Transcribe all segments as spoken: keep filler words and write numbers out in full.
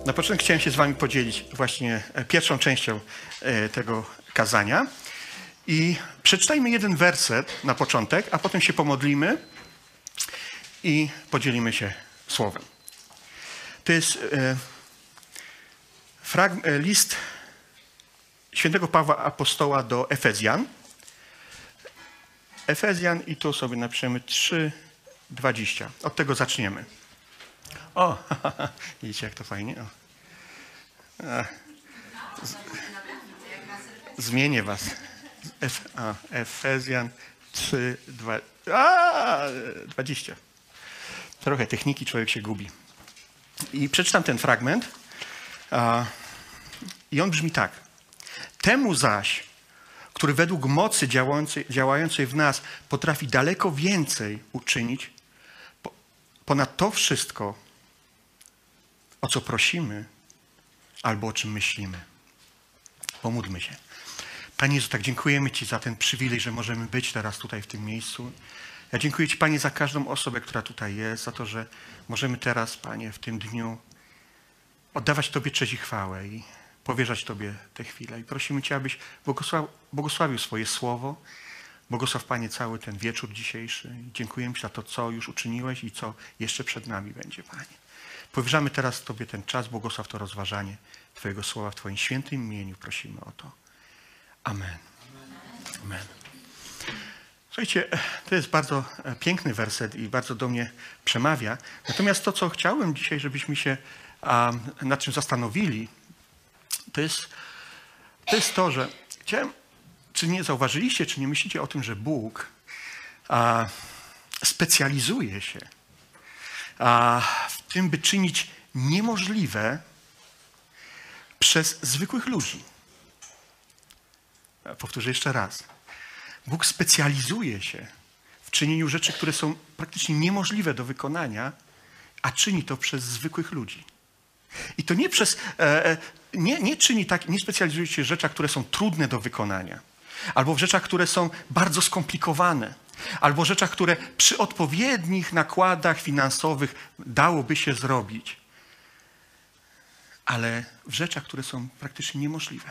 Na początku chciałem się z wami podzielić właśnie pierwszą częścią tego kazania. I przeczytajmy jeden werset na początek, a potem się pomodlimy i podzielimy się słowem. To jest e, frag- list świętego Pawła Apostoła do Efezjan. Efezjan i tu sobie napiszemy trzy dwadzieścia. Od tego zaczniemy. O, widzicie jak to fajnie. O. Z, zmienię was. Ef, a, Efezjan trzy, dwa, a, dwadzieścia. Trochę techniki, człowiek się gubi. I przeczytam ten fragment. A, I on brzmi tak. Temu zaś, który według mocy działającej, działającej w nas potrafi daleko więcej uczynić, po, ponad to wszystko, o co prosimy, albo o czym myślimy. Pomódlmy się. Panie Jezu, tak dziękujemy Ci za ten przywilej, że możemy być teraz tutaj w tym miejscu. Ja dziękuję Ci, Panie, za każdą osobę, która tutaj jest, za to, że możemy teraz, Panie, w tym dniu oddawać Tobie cześć i chwałę i powierzać Tobie tę chwilę. I prosimy Cię, abyś błogosław, błogosławił swoje słowo. Błogosław, Panie, cały ten wieczór dzisiejszy. I dziękujemy Ci za to, co już uczyniłeś i co jeszcze przed nami będzie, Panie. Powierzamy teraz Tobie ten czas, błogosław to rozważanie Twojego słowa w Twoim świętym imieniu. Prosimy o to. Amen. Amen. Słuchajcie, to jest bardzo piękny werset i bardzo do mnie przemawia. Natomiast to, co chciałem dzisiaj, żebyśmy się um, nad czym zastanowili, to jest, to jest to, że chciałem, czy nie zauważyliście, czy nie myślicie o tym, że Bóg a, specjalizuje się a, w tym, by czynić niemożliwe przez zwykłych ludzi. Powtórzę jeszcze raz. Bóg specjalizuje się w czynieniu rzeczy, które są praktycznie niemożliwe do wykonania, a czyni to przez zwykłych ludzi. I to nie przez, e, nie, nie czyni tak, nie specjalizuje się w rzeczach, które są trudne do wykonania, albo w rzeczach, które są bardzo skomplikowane, albo w rzeczach, które przy odpowiednich nakładach finansowych dałoby się zrobić, ale w rzeczach, które są praktycznie niemożliwe.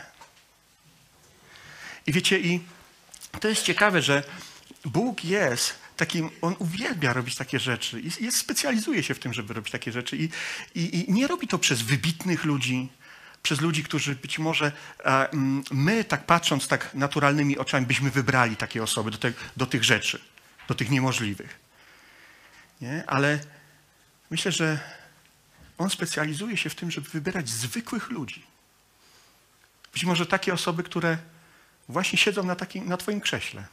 I wiecie, i to jest ciekawe, że Bóg jest takim, On uwielbia robić takie rzeczy i jest, specjalizuje się w tym, żeby robić takie rzeczy i, i, i nie robi to przez wybitnych ludzi, przez ludzi, którzy być może a, my, tak patrząc tak naturalnymi oczami, byśmy wybrali takie osoby do, te, do tych rzeczy, do tych niemożliwych. Nie? Ale myślę, że On specjalizuje się w tym, żeby wybierać zwykłych ludzi. Być może takie osoby, które właśnie siedzą na, takim, na twoim krześle.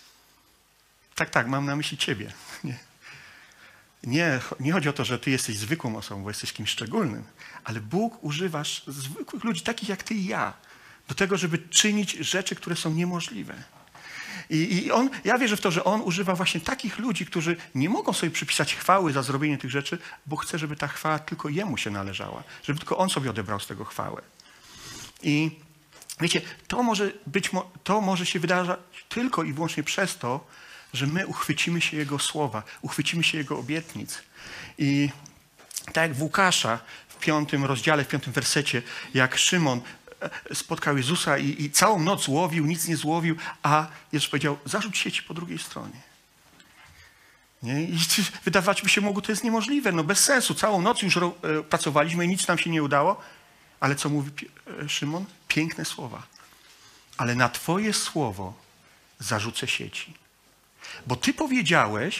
Tak, tak, mam na myśli ciebie. Nie. Nie, nie chodzi o to, że ty jesteś zwykłą osobą, bo jesteś kimś szczególnym, ale Bóg używa zwykłych ludzi, takich jak ty i ja, do tego, żeby czynić rzeczy, które są niemożliwe. I, i on, ja wierzę w to, że On używa właśnie takich ludzi, którzy nie mogą sobie przypisać chwały za zrobienie tych rzeczy, bo chce, żeby ta chwała tylko Jemu się należała, żeby tylko On sobie odebrał z tego chwałę. I wiecie, to może być, to może się wydarzać tylko i wyłącznie przez to, że my uchwycimy się Jego słowa, uchwycimy się Jego obietnic. I tak jak w Łukasza w piątym rozdziale, w piątym wersecie, jak Szymon spotkał Jezusa i, i całą noc łowił, nic nie złowił, a Jezus powiedział, zarzuć sieci po drugiej stronie. Nie? I wydawać by się mogło, to jest niemożliwe, no bez sensu. Całą noc już ro, e, pracowaliśmy i nic nam się nie udało. Ale co mówi Szymon? Piękne słowa. Ale na Twoje słowo zarzucę sieci. Bo Ty powiedziałeś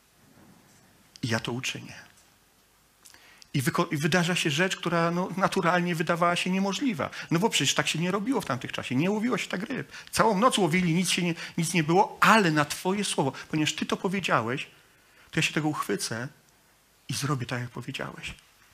i ja to uczynię. I, wyko- i wydarza się rzecz, która no, naturalnie wydawała się niemożliwa. No bo przecież tak się nie robiło w tamtych czasie. Nie łowiło się tak ryb. Całą noc łowili, nic, się nie, nic nie było, ale na Twoje słowo. Ponieważ Ty to powiedziałeś, to ja się tego uchwycę i zrobię tak, jak powiedziałeś.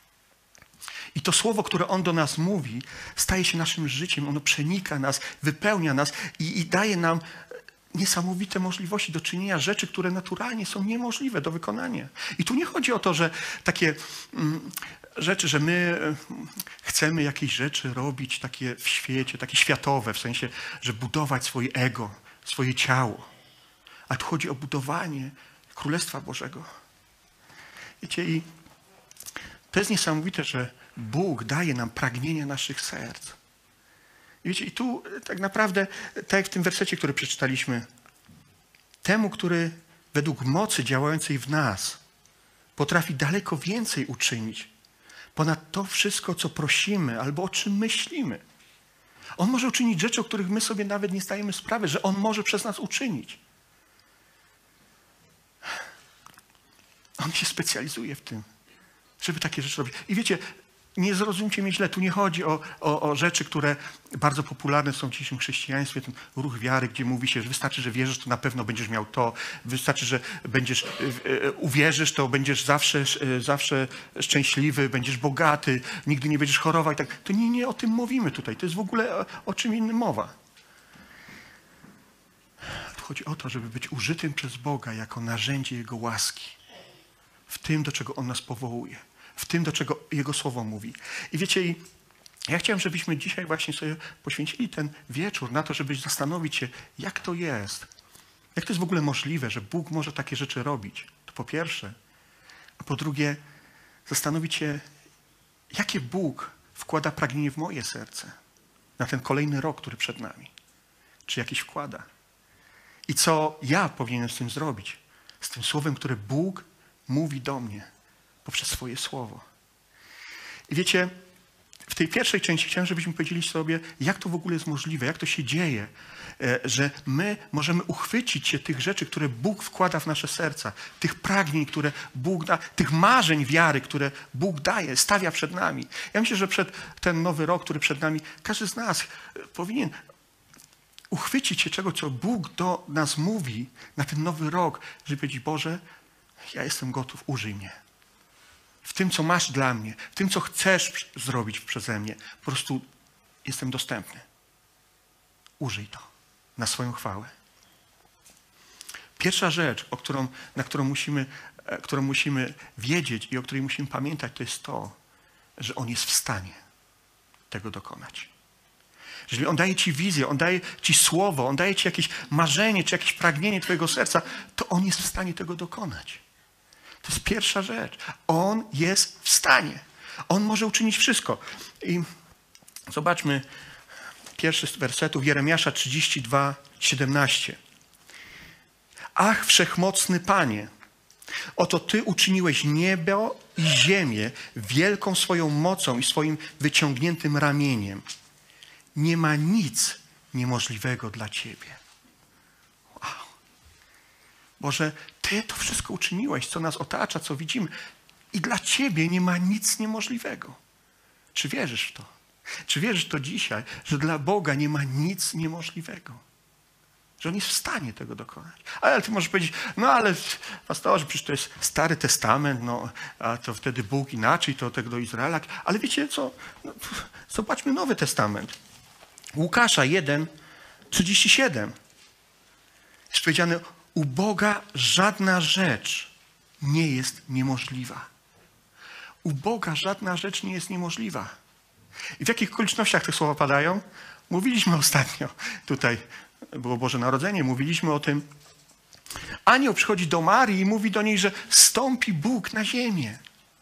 I to słowo, które On do nas mówi, staje się naszym życiem. Ono przenika nas, wypełnia nas i, i daje nam niesamowite możliwości do czynienia rzeczy, które naturalnie są niemożliwe do wykonania. I tu nie chodzi o to, że takie mm, rzeczy, że my chcemy jakieś rzeczy robić takie w świecie, takie światowe, w sensie, że budować swoje ego, swoje ciało. A tu chodzi o budowanie Królestwa Bożego. Wiecie, i to jest niesamowite, że Bóg daje nam pragnienia naszych serc. I wiecie, i tu tak naprawdę, tak jak w tym wersecie, który przeczytaliśmy, temu, który według mocy działającej w nas potrafi daleko więcej uczynić ponad to wszystko, co prosimy albo o czym myślimy. On może uczynić rzeczy, o których my sobie nawet nie zdajemy sprawy, że On może przez nas uczynić. On się specjalizuje w tym, żeby takie rzeczy robić. I wiecie, nie zrozumcie mnie źle, tu nie chodzi o, o, o rzeczy, które bardzo popularne są w dzisiejszym chrześcijaństwie, ten ruch wiary, gdzie mówi się, że wystarczy, że wierzysz, to na pewno będziesz miał to, wystarczy, że będziesz, uwierzysz, to będziesz zawsze, zawsze szczęśliwy, będziesz bogaty, nigdy nie będziesz chorował i tak. To nie, nie o tym mówimy tutaj, to jest w ogóle o, o czym innym mowa. Tu chodzi o to, żeby być użytym przez Boga jako narzędzie Jego łaski w tym, do czego On nas powołuje. W tym, do czego Jego Słowo mówi. I wiecie, i ja chciałem, żebyśmy dzisiaj właśnie sobie poświęcili ten wieczór na to, żeby zastanowić się, jak to jest. Jak to jest w ogóle możliwe, że Bóg może takie rzeczy robić? To po pierwsze. A po drugie, zastanowić się, jakie Bóg wkłada pragnienie w moje serce na ten kolejny rok, który przed nami. Czy jakiś wkłada? I co ja powinienem z tym zrobić? Z tym słowem, które Bóg mówi do mnie poprzez swoje słowo. I wiecie, w tej pierwszej części chciałem, żebyśmy powiedzieli sobie, jak to w ogóle jest możliwe, jak to się dzieje, że my możemy uchwycić się tych rzeczy, które Bóg wkłada w nasze serca, tych pragnień, które Bóg da, tych marzeń wiary, które Bóg daje, stawia przed nami. Ja myślę, że przed ten nowy rok, który przed nami, każdy z nas powinien uchwycić się czego, co Bóg do nas mówi na ten nowy rok, żeby powiedzieć, Boże, ja jestem gotów, użyj mnie. W tym, co masz dla mnie, w tym, co chcesz zrobić przeze mnie, po prostu jestem dostępny. Użyj to na swoją chwałę. Pierwsza rzecz, o którą, na którą musimy, którą musimy wiedzieć i o której musimy pamiętać, to jest to, że On jest w stanie tego dokonać. Jeżeli On daje ci wizję, On daje ci słowo, On daje ci jakieś marzenie, czy jakieś pragnienie twojego serca, to On jest w stanie tego dokonać. To jest pierwsza rzecz. On jest w stanie. On może uczynić wszystko. I zobaczmy pierwszy z wersetów Jeremiasza trzydzieści dwa, siedemnaście. Ach, wszechmocny Panie, oto Ty uczyniłeś niebo i ziemię wielką swoją mocą i swoim wyciągniętym ramieniem. Nie ma nic niemożliwego dla Ciebie. Wow. Boże, Ty to wszystko uczyniłeś, co nas otacza, co widzimy. I dla Ciebie nie ma nic niemożliwego. Czy wierzysz w to? Czy wierzysz to dzisiaj, że dla Boga nie ma nic niemożliwego? Że On jest w stanie tego dokonać. Ale Ty możesz powiedzieć, no ale pastorze, przecież to jest Stary Testament, no, a to wtedy Bóg inaczej, to tego do Izraela. Ale wiecie co? No, zobaczmy Nowy Testament. Łukasza jeden, trzydzieści siedem. Jest powiedziane, u Boga żadna rzecz nie jest niemożliwa. U Boga żadna rzecz nie jest niemożliwa. I w jakich okolicznościach te słowa padają? Mówiliśmy ostatnio, tutaj było Boże Narodzenie, mówiliśmy o tym. Anioł przychodzi do Marii i mówi do niej, że stąpi Bóg na ziemię.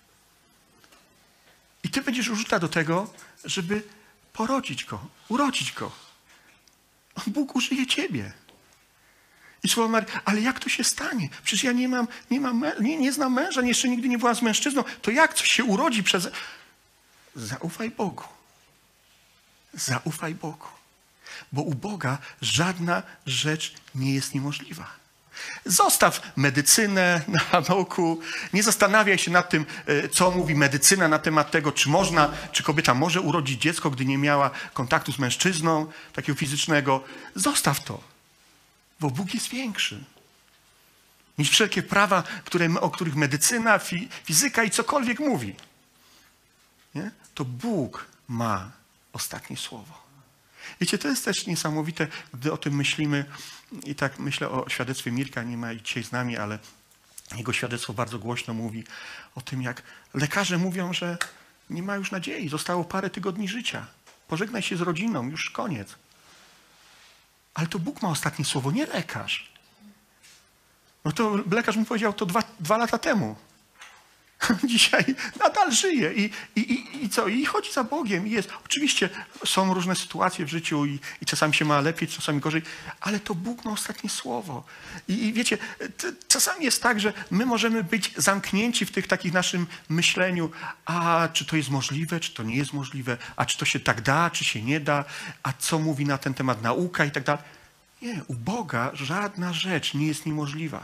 I ty będziesz użyta do tego, żeby porodzić Go, urodzić Go. Bóg użyje ciebie. I słowa Marii, ale jak to się stanie? Przecież ja nie mam, nie, mam, nie, nie znam męża, jeszcze nigdy nie byłam z mężczyzną. To jak coś się urodzi przez... Zaufaj Bogu. Zaufaj Bogu. Bo u Boga żadna rzecz nie jest niemożliwa. Zostaw medycynę na boku. Nie zastanawiaj się nad tym, co mówi medycyna na temat tego, czy można, czy kobieta może urodzić dziecko, gdy nie miała kontaktu z mężczyzną, takiego fizycznego. Zostaw to. Bo Bóg jest większy niż wszelkie prawa, które, o których medycyna, fi, fizyka i cokolwiek mówi. Nie? To Bóg ma ostatnie słowo. Wiecie, to jest też niesamowite, gdy o tym myślimy. I tak myślę o świadectwie Mirka, nie ma dzisiaj z nami, ale jego świadectwo bardzo głośno mówi o tym, jak lekarze mówią, że nie ma już nadziei, zostało parę tygodni życia. Pożegnaj się z rodziną, już koniec. Ale to Bóg ma ostatnie słowo, nie lekarz. No to lekarz mu powiedział to dwa, dwa lata temu. Dzisiaj nadal żyje i, i, i i, i co? I chodzi za Bogiem. I jest. Oczywiście są różne sytuacje w życiu i, i czasami się ma lepiej, czasami gorzej, ale to Bóg ma ostatnie słowo. I, i wiecie, t, czasami jest tak, że my możemy być zamknięci w tych takich naszym myśleniu, a czy to jest możliwe, czy to nie jest możliwe, a czy to się tak da, czy się nie da, a co mówi na ten temat nauka i tak dalej. Nie, u Boga żadna rzecz nie jest niemożliwa.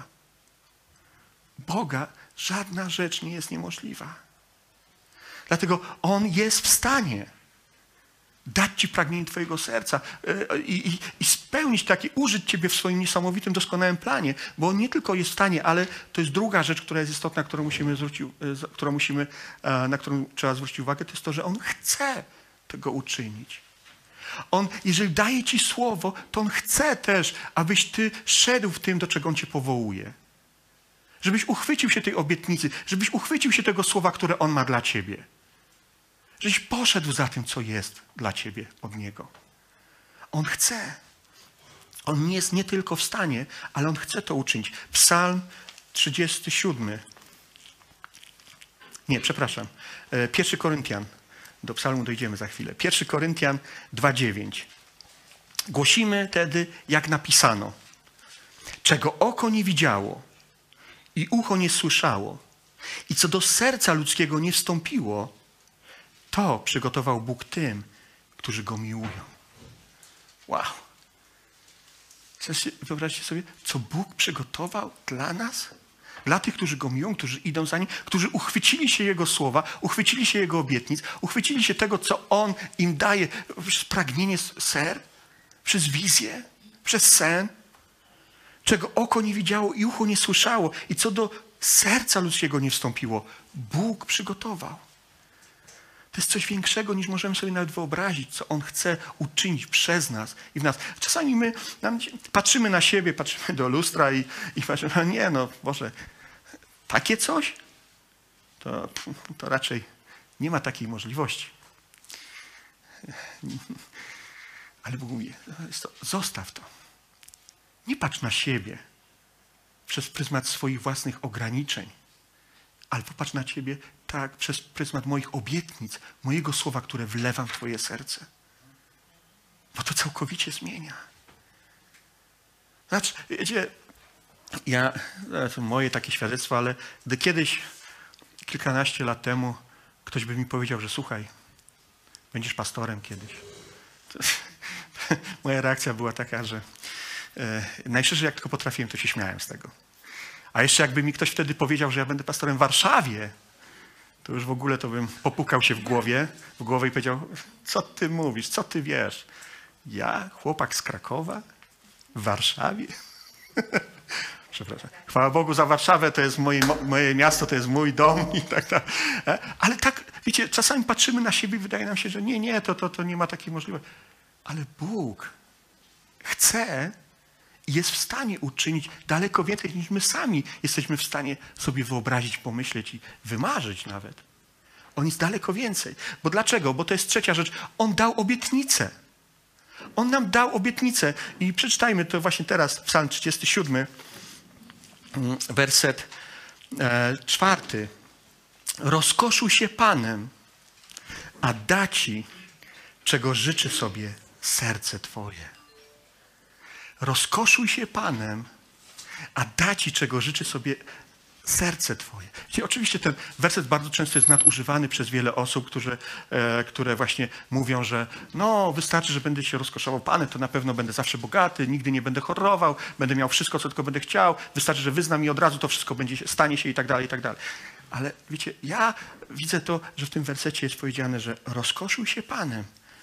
Boga żadna rzecz nie jest niemożliwa. Dlatego On jest w stanie dać ci pragnienie twojego serca i, i, i spełnić takie, użyć ciebie w swoim niesamowitym, doskonałym planie, bo On nie tylko jest w stanie, ale to jest druga rzecz, która jest istotna, którą musimy zwrócić, którą musimy, na którą trzeba zwrócić uwagę, to jest to, że On chce tego uczynić. On, jeżeli daje ci słowo, to On chce też, abyś ty szedł w tym, do czego On cię powołuje. Żebyś uchwycił się tej obietnicy, żebyś uchwycił się tego słowa, które On ma dla ciebie. Żebyś poszedł za tym, co jest dla ciebie od Niego. On chce. On nie jest nie tylko w stanie, ale On chce to uczynić. Psalm trzydziesty siódmy. Nie, przepraszam. Pierwszy Koryntian. Do psalmu dojdziemy za chwilę. Pierwszy Koryntian dwa dziewięć. Głosimy tedy, jak napisano, czego oko nie widziało i ucho nie słyszało i co do serca ludzkiego nie wstąpiło, to przygotował Bóg tym, którzy Go miłują. Wow. Wyobraźcie sobie, co Bóg przygotował dla nas? Dla tych, którzy Go miłują, którzy idą za Nim, którzy uchwycili się Jego słowa, uchwycili się Jego obietnic, uchwycili się tego, co On im daje przez pragnienie ser, przez wizję, przez sen, czego oko nie widziało i ucho nie słyszało i co do serca ludzkiego nie wstąpiło. Bóg przygotował. To jest coś większego, niż możemy sobie nawet wyobrazić, co On chce uczynić przez nas i w nas. Czasami my nam, patrzymy na siebie, patrzymy do lustra i, i patrzymy, no nie no, Boże, takie coś? To, to raczej nie ma takiej możliwości. Ale Bóg mówi, zostaw to. Nie patrz na siebie przez pryzmat swoich własnych ograniczeń, ale popatrz na ciebie tak przez pryzmat moich obietnic, mojego słowa, które wlewam w twoje serce. Bo to całkowicie zmienia. Znaczy, wiecie, ja, to moje takie świadectwo, ale gdy kiedyś, kilkanaście lat temu, ktoś by mi powiedział, że słuchaj, będziesz pastorem kiedyś. To, moja reakcja była taka, że e, najszerzej jak tylko potrafiłem, to się śmiałem z tego. A jeszcze jakby mi ktoś wtedy powiedział, że ja będę pastorem w Warszawie, to już w ogóle to bym popukał się w głowie, w głowę i powiedział, co ty mówisz, co ty wiesz? Ja, chłopak z Krakowa, w Warszawie? Przepraszam. Chwała Bogu za Warszawę, to jest moje, moje miasto, to jest mój dom i tak dalej. Ale tak, wiecie, czasami patrzymy na siebie i wydaje nam się, że nie, nie, to, to, to nie ma takiej możliwości. Ale Bóg chce i jest w stanie uczynić daleko więcej, niż my sami jesteśmy w stanie sobie wyobrazić, pomyśleć i wymarzyć nawet. On jest daleko więcej. Bo dlaczego? Bo to jest trzecia rzecz. On dał obietnicę. On nam dał obietnicę. I przeczytajmy to właśnie teraz, Psalm trzydziesty siódmy, werset e, czwarty. Rozkoszuj się Panem, a da ci, czego życzy sobie serce twoje. Rozkoszuj się Panem, a da ci, czego życzy sobie serce twoje. I oczywiście ten werset bardzo często jest nadużywany przez wiele osób, którzy, e, które właśnie mówią, że no wystarczy, że będę się rozkoszował Panem, to na pewno będę zawsze bogaty, nigdy nie będę chorował, będę miał wszystko, co tylko będę chciał, wystarczy, że wyznam i od razu to wszystko będzie, stanie się i tak dalej, i tak dalej. Ale wiecie, ja widzę to, że w tym wersecie jest powiedziane, że rozkoszuj się Panem.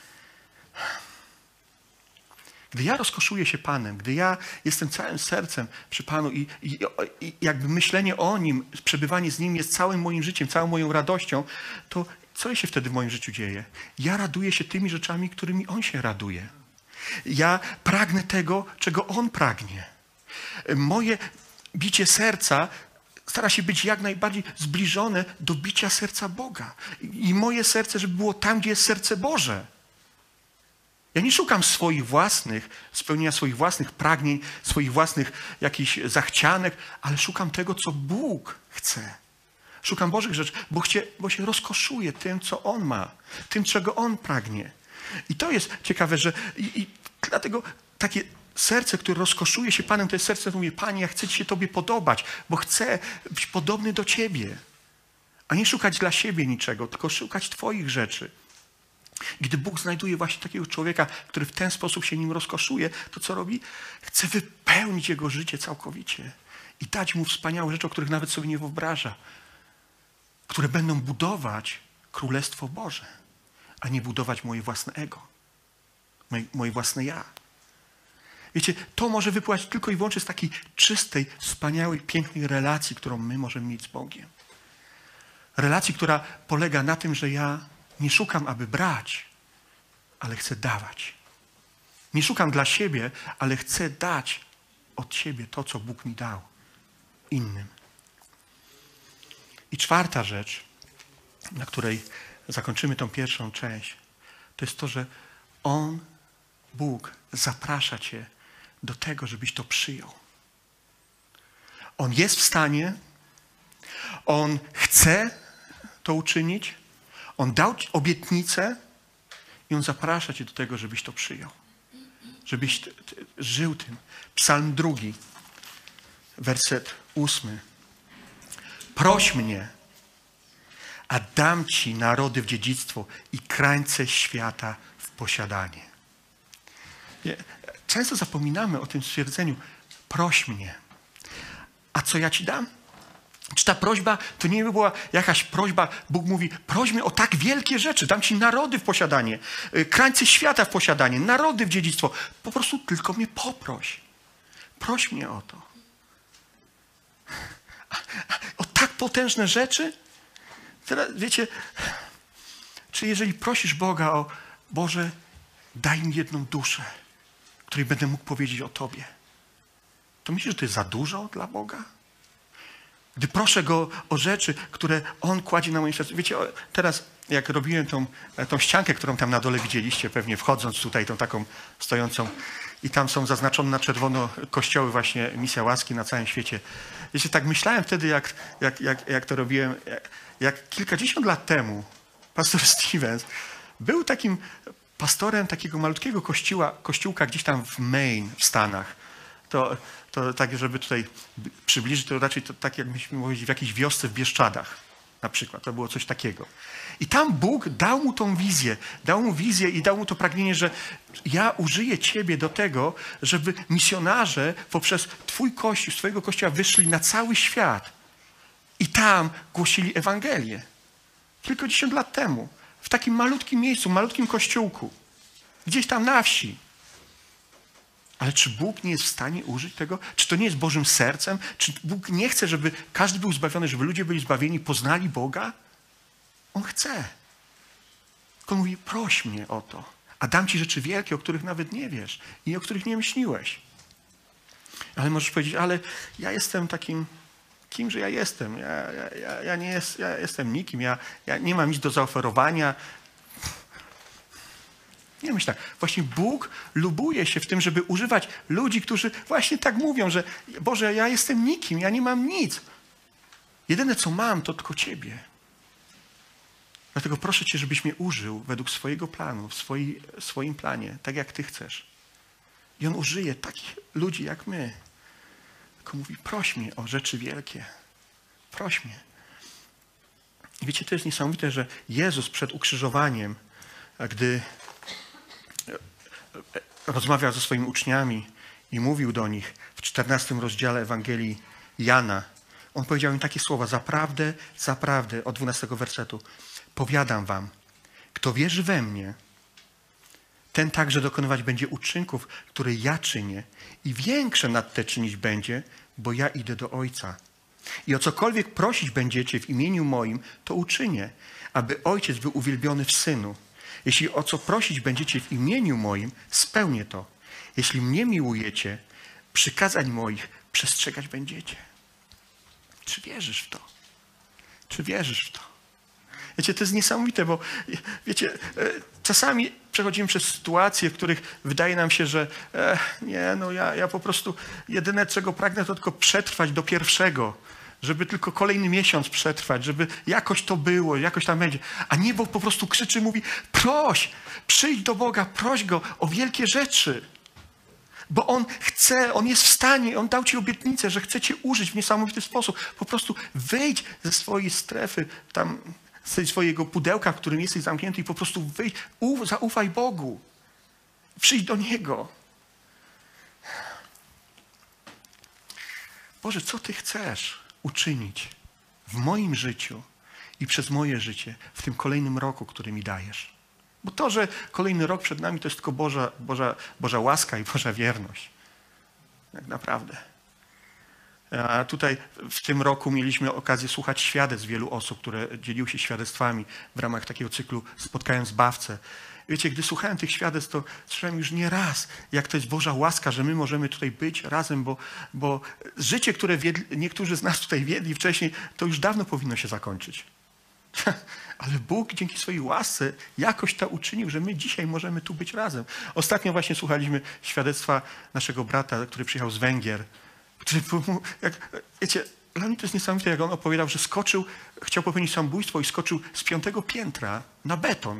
Gdy ja rozkoszuję się Panem, gdy ja jestem całym sercem przy Panu i, i, i jakby myślenie o Nim, przebywanie z Nim jest całym moim życiem, całą moją radością, to co się wtedy w moim życiu dzieje? Ja raduję się tymi rzeczami, którymi On się raduje. Ja pragnę tego, czego On pragnie. Moje bicie serca stara się być jak najbardziej zbliżone do bicia serca Boga. I moje serce, żeby było tam, gdzie jest serce Boże. Ja nie szukam swoich własnych, spełnienia swoich własnych pragnień, swoich własnych jakichś zachcianek, ale szukam tego, co Bóg chce. Szukam Bożych rzeczy, bo, chcie, bo się rozkoszuję tym, co On ma, tym, czego On pragnie. I to jest ciekawe, że i, i dlatego takie serce, które rozkoszuje się Panem, to jest serce, które mówi, Panie, ja chcę się Tobie podobać, bo chcę być podobny do Ciebie. A nie szukać dla siebie niczego, tylko szukać Twoich rzeczy. Gdy Bóg znajduje właśnie takiego człowieka, który w ten sposób się nim rozkoszuje, to co robi? Chce wypełnić jego życie całkowicie i dać mu wspaniałe rzeczy, o których nawet sobie nie wyobraża, które będą budować Królestwo Boże, a nie budować moje własne ego, moje, moje własne ja. Wiecie, to może wypływać tylko i wyłącznie z takiej czystej, wspaniałej, pięknej relacji, którą my możemy mieć z Bogiem. Relacji, która polega na tym, że ja nie szukam, aby brać, ale chcę dawać. Nie szukam dla siebie, ale chcę dać od siebie to, co Bóg mi dał innym. I czwarta rzecz, na której zakończymy tą pierwszą część, to jest to, że On, Bóg, zaprasza cię do tego, żebyś to przyjął. On jest w stanie, On chce to uczynić, On dał ci obietnicę i On zaprasza cię do tego, żebyś to przyjął. Żebyś t, t, żył tym. Psalm drugi, werset ósmy. Proś mnie, a dam ci narody w dziedzictwo i krańce świata w posiadanie. Często zapominamy o tym stwierdzeniu. Proś mnie. A co ja ci dam? Czy ta prośba to nie była jakaś prośba, Bóg mówi, proś mnie o tak wielkie rzeczy, dam ci narody w posiadanie, krańce świata w posiadanie, narody w dziedzictwo. Po prostu tylko mnie poproś. Proś mnie o to. O tak potężne rzeczy? Teraz wiecie, czy jeżeli prosisz Boga o Boże, daj mi jedną duszę, której będę mógł powiedzieć o Tobie, to myślisz, że to jest za dużo dla Boga? Gdy proszę Go o rzeczy, które On kładzie na moim sercu. Wiecie, teraz jak robiłem tą, tą ściankę, którą tam na dole widzieliście, pewnie wchodząc tutaj, tą taką stojącą, i tam są zaznaczone na czerwono kościoły właśnie Misja Łaski na całym świecie. Wiecie, tak myślałem wtedy, jak, jak, jak, jak to robiłem, jak, jak kilkadziesiąt lat temu pastor Stevens był takim pastorem takiego malutkiego kościoła, kościółka gdzieś tam w Maine, w Stanach. To, to tak, żeby tutaj przybliżyć, to raczej to tak, jakbyśmy mówili, w jakiejś wiosce w Bieszczadach na przykład. To było coś takiego. I tam Bóg dał mu tą wizję. Dał mu wizję i dał mu to pragnienie, że ja użyję ciebie do tego, żeby misjonarze poprzez twój kościół, z twojego kościoła wyszli na cały świat i tam głosili Ewangelię. Kilkadziesiąt lat temu. W takim malutkim miejscu, malutkim kościółku. Gdzieś tam na wsi. Ale czy Bóg nie jest w stanie użyć tego? Czy to nie jest Bożym sercem? Czy Bóg nie chce, żeby każdy był zbawiony, żeby ludzie byli zbawieni, poznali Boga? On chce. Tylko on mówi, proś mnie o to, a dam ci rzeczy wielkie, o których nawet nie wiesz i o których nie myśliłeś. Ale możesz powiedzieć, ale ja jestem takim, kimże ja jestem? Ja, ja, ja, ja nie jest, ja jestem nikim, ja, ja nie mam nic do zaoferowania. Nie myśl tak. Właśnie Bóg lubuje się w tym, żeby używać ludzi, którzy właśnie tak mówią, że Boże, ja jestem nikim, ja nie mam nic. Jedyne, co mam, to tylko Ciebie. Dlatego proszę Cię, żebyś mnie użył według swojego planu, w swoi, swoim planie, tak jak Ty chcesz. I On użyje takich ludzi jak my. Tylko mówi, proś mnie o rzeczy wielkie. Proś mnie. I wiecie, to jest niesamowite, że Jezus przed ukrzyżowaniem, gdy rozmawiał ze swoimi uczniami i mówił do nich w czternastym rozdziale Ewangelii Jana, On powiedział im takie słowa, zaprawdę, zaprawdę, od dwunastego wersetu, powiadam wam, kto wierzy we mnie, ten także dokonywać będzie uczynków, które ja czynię i większe nad te czynić będzie, bo ja idę do Ojca. I o cokolwiek prosić będziecie w imieniu moim, to uczynię, aby Ojciec był uwielbiony w Synu. Jeśli o co prosić będziecie w imieniu moim, spełnię to. Jeśli mnie miłujecie, przykazań moich przestrzegać będziecie. Czy wierzysz w to? Czy wierzysz w to? Wiecie, to jest niesamowite, bo wiecie, czasami przechodzimy przez sytuacje, w których wydaje nam się, że e, nie, no ja, ja po prostu jedyne, czego pragnę, to tylko przetrwać do pierwszego, żeby tylko kolejny miesiąc przetrwać, żeby jakoś to było, jakoś tam będzie. A niebo po prostu krzyczy, mówi, proś, przyjdź do Boga, proś Go o wielkie rzeczy. Bo On chce, On jest w stanie, On dał ci obietnicę, że chce cię użyć w niesamowity sposób. Po prostu wyjdź ze swojej strefy, tam, ze swojego pudełka, w którym jesteś zamknięty i po prostu wyjdź, uf, zaufaj Bogu. Przyjdź do Niego. Boże, co Ty chcesz uczynić w moim życiu i przez moje życie w tym kolejnym roku, który mi dajesz? Bo to, że kolejny rok przed nami, to jest tylko Boża, Boża, Boża łaska i Boża wierność. Tak naprawdę. A tutaj w tym roku mieliśmy okazję słuchać świadectw wielu osób, które dzieliły się świadectwami w ramach takiego cyklu Spotkałem Zbawcę. Wiecie, gdy słuchałem tych świadectw, to słyszałem już nie raz, jak to jest Boża łaska, że my możemy tutaj być razem, bo, bo życie, które wiedli, niektórzy z nas tutaj wiedli wcześniej, to już dawno powinno się zakończyć. Ale Bóg dzięki swojej łasce jakoś to uczynił, że my dzisiaj możemy tu być razem. Ostatnio właśnie słuchaliśmy świadectwa naszego brata, który przyjechał z Węgier. Który, jak, wiecie, dla mnie to jest niesamowite, jak on opowiadał, że skoczył, chciał popełnić samobójstwo i skoczył z piątego piętra na beton.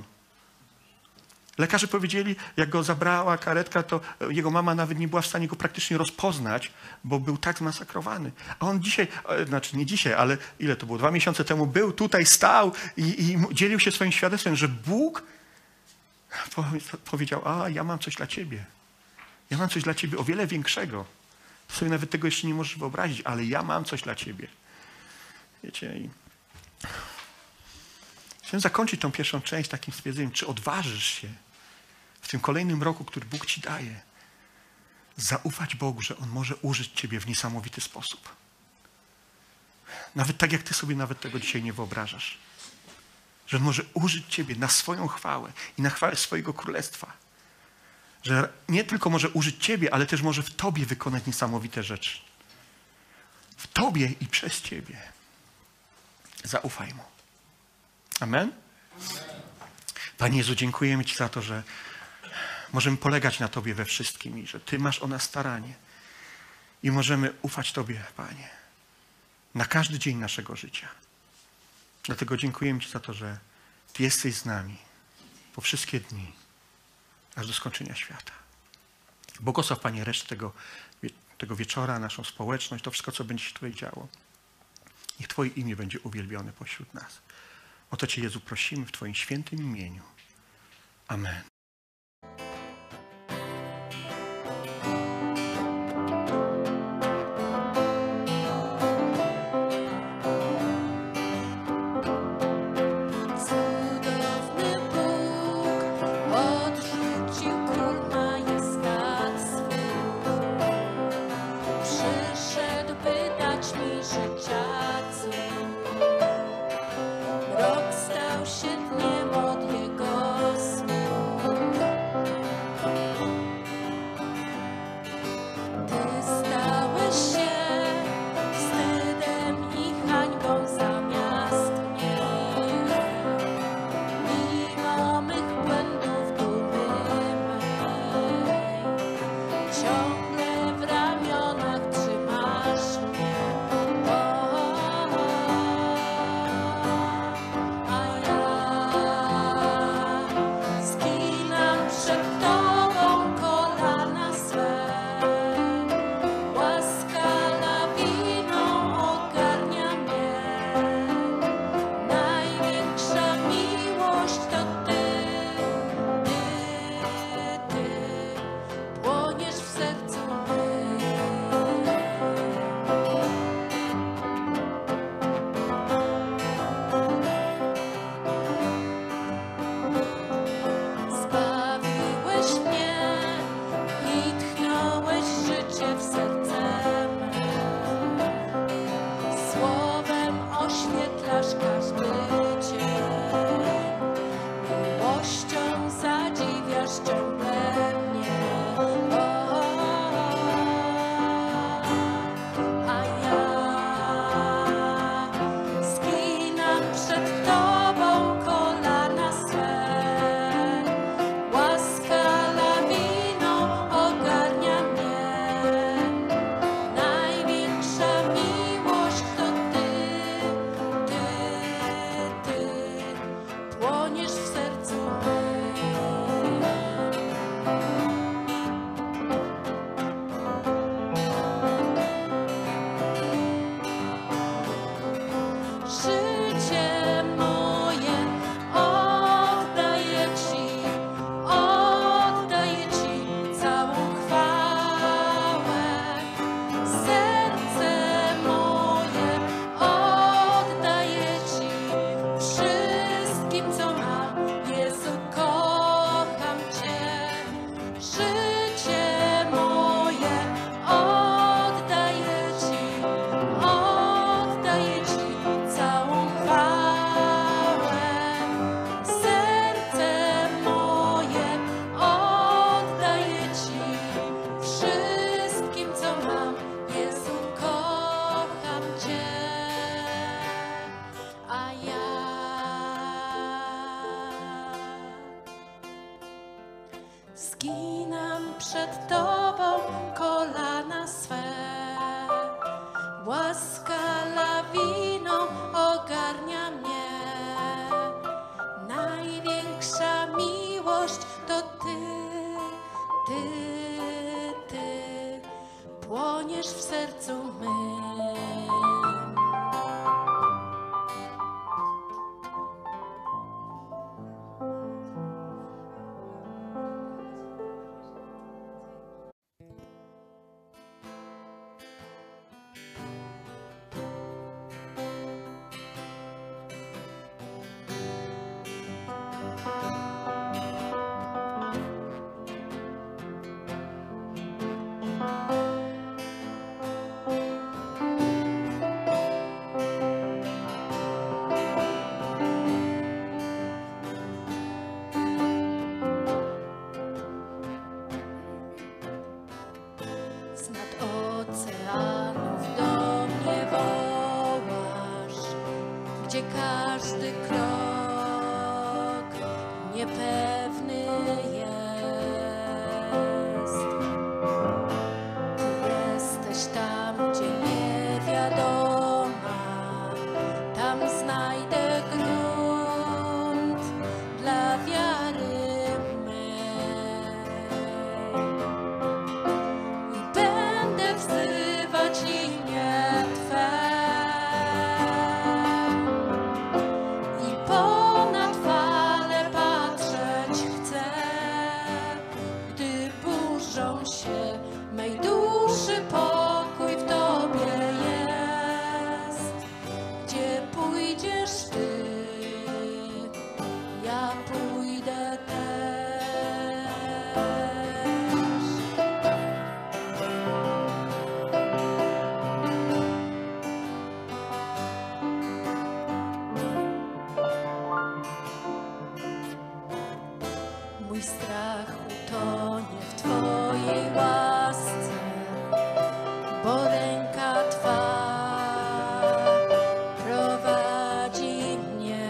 Lekarze powiedzieli, jak go zabrała karetka, to jego mama nawet nie była w stanie go praktycznie rozpoznać, bo był tak zmasakrowany. A on dzisiaj, znaczy nie dzisiaj, ale ile to było, dwa miesiące temu był tutaj, stał i, i dzielił się swoim świadectwem, że Bóg powiedział, a ja mam coś dla ciebie. Ja mam coś dla ciebie o wiele większego. Sobie nawet tego jeszcze nie możesz wyobrazić, ale ja mam coś dla ciebie. Wiecie, i chciałem zakończyć tą pierwszą część takim stwierdzeniem, czy odważysz się w tym kolejnym roku, który Bóg ci daje, zaufać Bogu, że On może użyć ciebie w niesamowity sposób. Nawet tak, jak ty sobie nawet tego dzisiaj nie wyobrażasz. Że On może użyć ciebie na swoją chwałę i na chwałę swojego królestwa. Że nie tylko może użyć ciebie, ale też może w tobie wykonać niesamowite rzeczy. W tobie i przez ciebie. Zaufaj Mu. Amen? Panie Jezu, dziękujemy Ci za to, że możemy polegać na Tobie we wszystkim i że Ty masz o nas staranie. I możemy ufać Tobie, Panie, na każdy dzień naszego życia. Dlatego dziękujemy Ci za to, że Ty jesteś z nami po wszystkie dni, aż do skończenia świata. Błogosław, Panie, resztę tego, tego wieczora, naszą społeczność, to wszystko, co będzie się tutaj działo. Niech Twoje imię będzie uwielbione pośród nas. O to Cię, Jezu, prosimy w Twoim świętym imieniu. Amen. Zginam przed Tobą, kolana swe, łaska lawiną ogarnia mnie. Największa miłość to Ty, Ty, Ty, płoniesz w sercu mym. Z nad oceanów do mnie wołasz, gdzie każdy krok niepewny jest. Ty jesteś tam, gdzie nie wiadoma, tam znajdę grunt dla wiary mej. Będę wzywać imię Twe i ponad fale patrzeć chcę, gdy burzą się mej duszy, pokój w Tobie jest. Gdzie pójdziesz Ty, ja pójdę też. Mój strach utonie w Twojej łasce, bo ręka Twa prowadzi mnie.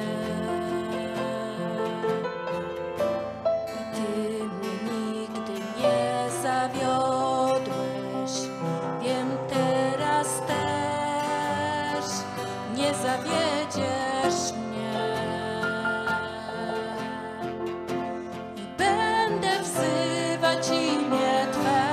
I Ty mnie nigdy nie zawiodłeś, wiem teraz też nie zawiedziesz mnie. Będę wzywać imię Twe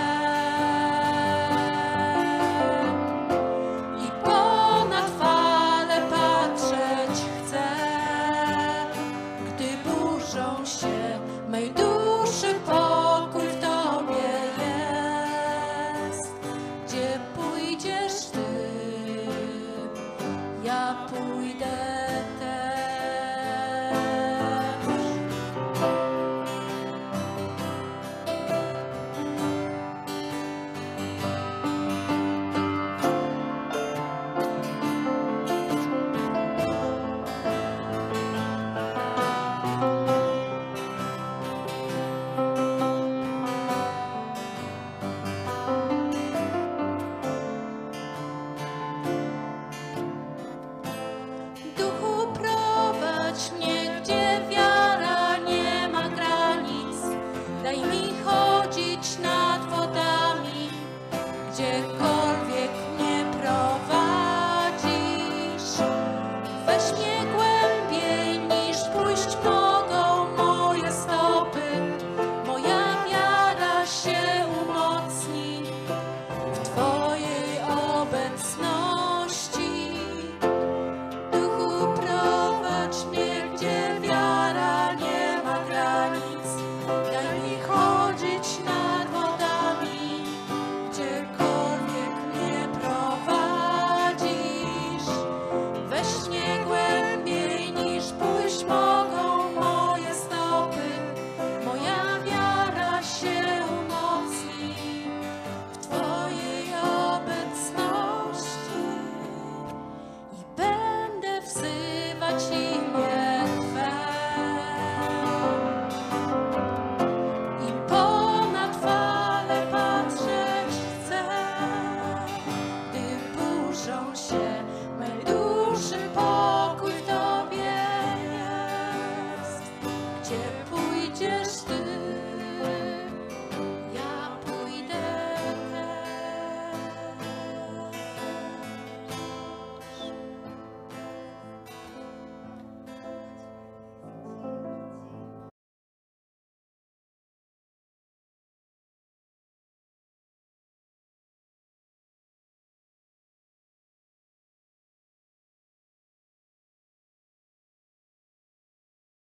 i ponad fale patrzeć chcę, gdy burzą się mej duszy.